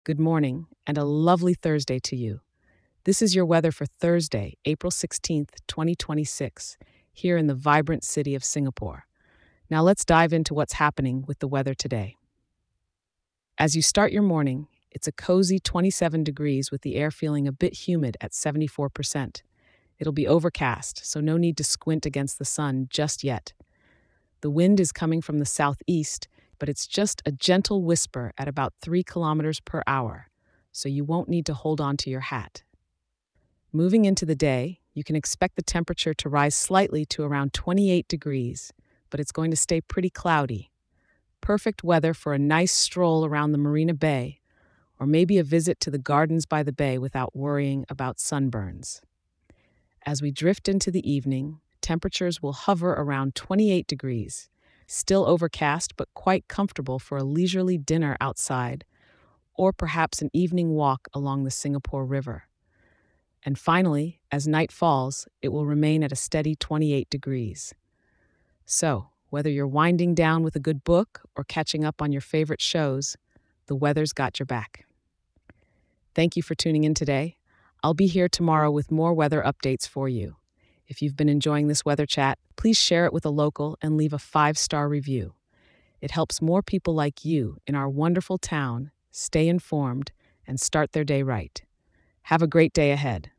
good morning, and a lovely Thursday to you. This is your weather for Thursday, April 16th, 2026, here in the vibrant city of Singapore. Now let's dive into what's happening with the weather today. As you start your morning, it's a cozy 27 degrees with the air feeling a bit humid at 74%. It'll be overcast, so no need to squint against the sun just yet. The wind is coming from the southeast, but it's just a gentle whisper at about 3 kilometers per hour, so you won't need to hold on to your hat. Moving into the day, you can expect the temperature to rise slightly to around 28 degrees, but it's going to stay pretty cloudy. Perfect weather for a nice stroll around the Marina Bay, or maybe a visit to the gardens by the bay without worrying about sunburns. As we drift into the evening, temperatures will hover around 28 degrees, still overcast but quite comfortable for a leisurely dinner outside, or perhaps an evening walk along the Singapore River. And finally, as night falls, it will remain at a steady 28 degrees. So, whether you're winding down with a good book or catching up on your favorite shows, the weather's got your back. Thank you for tuning in today. I'll be here tomorrow with more weather updates for you. If you've been enjoying this weather chat, please share it with a local and leave a 5-star review. It helps more people like you in our wonderful town stay informed and start their day right. Have a great day ahead.